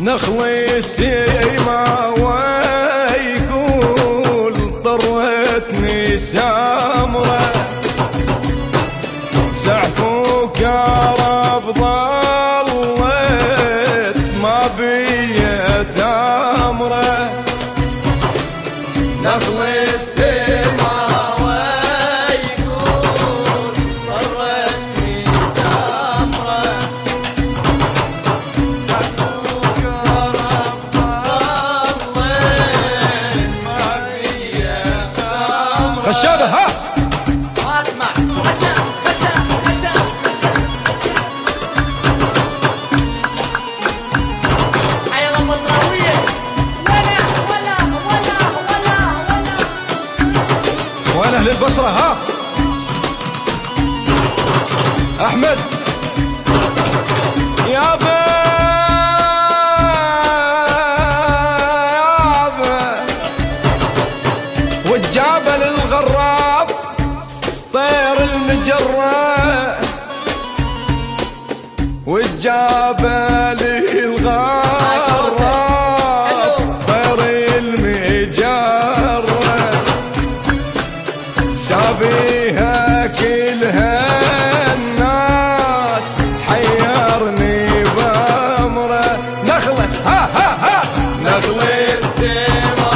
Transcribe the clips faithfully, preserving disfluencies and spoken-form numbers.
نخلي السيما ويقول ضرتني سمرة سعفوك يا رب ضلت ما بيت أمره نخلي السيما ويقول ضرتني سمرة سعفوك يا رب ضلت ما بيت أمره خشابة ها اسمع خشاب خشاب خشاب حيا المصراوية ولا ولا ولا ولا ولا وانا اهل البصرة ها احمد يا با يا با والجبل الغراب طير المجرة والجبل الغراب طير المجرة شابيها كلها الناس حيرني بأمره نخلة ها ها ها نخلة السما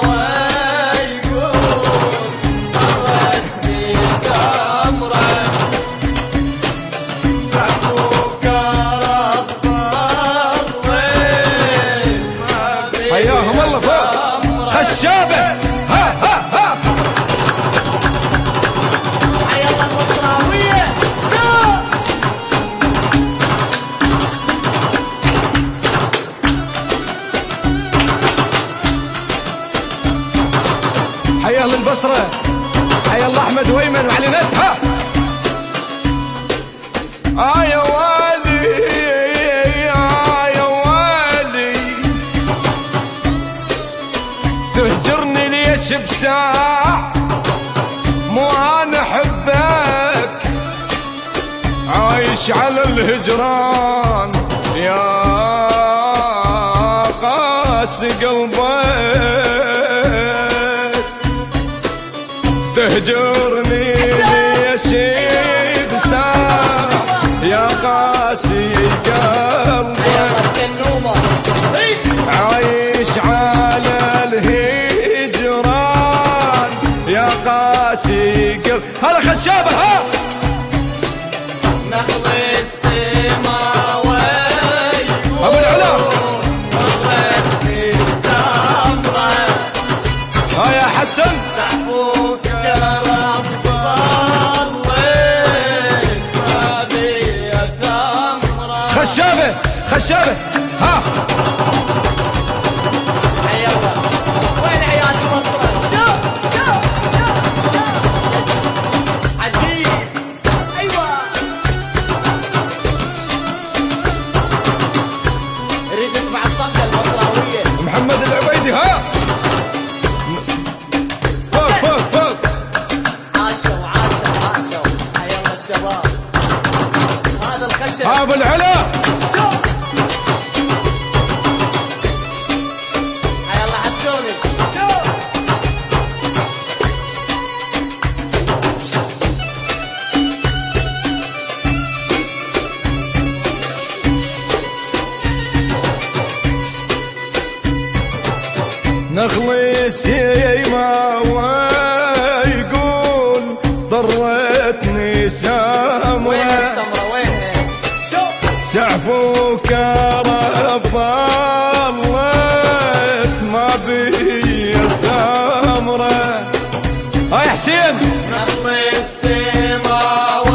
ويقول ضرتني سمرة سعفوك يا رب ضلت حياهم الله فوق خشابة ها ها ها حيا المصراوية شوف حيا اهل البصرة حيا الله احمد ويمن وعلينتها آه يا والي آه يا والي تهجرني ليش بساع مو انا احبك عايش على الهجران يا قاسي قلبك تهجرني ليش بساع يا قاسي قلبك عايش على الهجران يا قاسي قلب هلا خشابة ها نخلي السما ويقول ابو العلا ضرتني سمرة ها يا حسن سعفوك يا رب ضلت ما بيت أمره خشابة خشابة ها حيا الله وين عيال البصرة شوف شوف شوف شوف عجيب ايوه اريد اسمع الصفقة البصراوية محمد العبيدي ها فوق فوق فوق عاشوا عاشوا عاشوا حيا الله الشباب هذا الخشب ها ابو العلا شوف حيا الله حسوني شوف نخلي السيما ويقول ضرتني وين سمرة السمرة وينها شوف سعفوك يا رب ضلت ما بيت أمره هاي حسين نخلي السما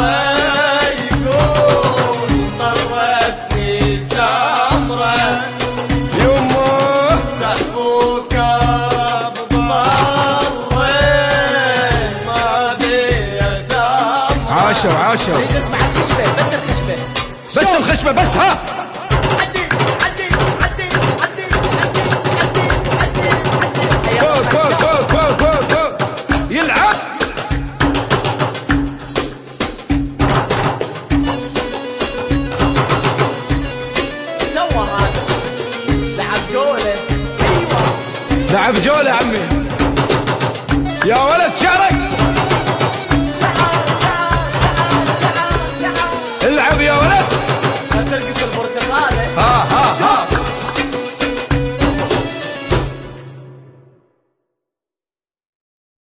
ويقول ضرتني سمرة يمه سعفوك يا رب ضلت ما بيت أمره عاشوا عاشوا اريد اسمع الخشبة بس الخشبة بس الخشبة بس ها عدي عدي عدي عدي عدي عدي عدي عدي حيا فوق فوق الله فوق فوق فوق فوق يلعب البرتقالة ها ها ها